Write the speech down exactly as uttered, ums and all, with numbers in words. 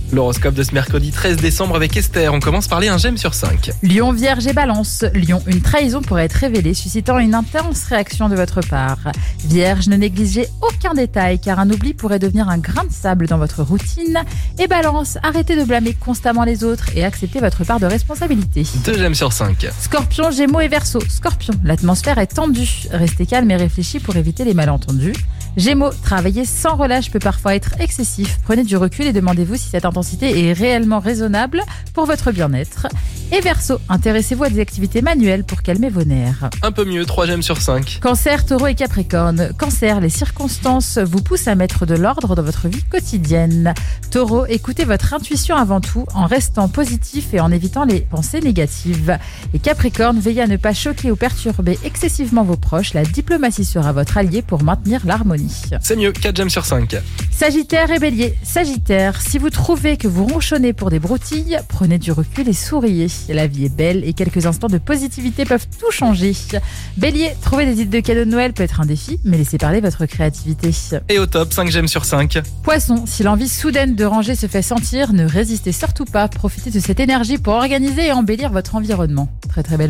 L'horoscope de ce mercredi treize décembre avec Esther. On commence par les un j'aime sur cinq. Lion, Vierge et Balance. Lion, une trahison pourrait être révélée, suscitant une intense réaction de votre part. Vierge, ne négligez aucun détail, car un oubli pourrait devenir un grain de sable dans votre routine. Et Balance, arrêtez de blâmer constamment les autres et acceptez votre part de responsabilité. deux j'aime sur cinq. Scorpion, Gémeaux et Verseau. Scorpion, l'atmosphère est tendue. Restez calme et réfléchis pour éviter les malentendus. Gémeaux, travailler sans relâche peut parfois être excessif. Prenez du recul et demandez-vous si cette intensité est réellement raisonnable pour votre bien-être. Et Verseau, intéressez-vous à des activités manuelles pour calmer vos nerfs. Un peu mieux, trois j'aime sur cinq. Cancer, Taureau et Capricorne. Cancer, les circonstances vous poussent à mettre de l'ordre dans votre vie quotidienne. Taureau, écoutez votre intuition avant tout en restant positif et en évitant les pensées négatives. Et Capricorne, veillez à ne pas choquer ou perturber excessivement vos proches. La diplomatie sera votre allié pour maintenir l'harmonie. C'est mieux, quatre j'aime sur cinq. Sagittaire et Bélier. Sagittaire, si vous trouvez que vous ronchonnez pour des broutilles, prenez du recul et souriez. La vie est belle et quelques instants de positivité peuvent tout changer. Bélier, trouver des idées de cadeaux de Noël peut être un défi, mais laissez parler votre créativité. Et au top, cinq j'aime sur cinq. Poisson, si l'envie soudaine de ranger se fait sentir, ne résistez surtout pas. Profitez de cette énergie pour organiser et embellir votre environnement. Très très belle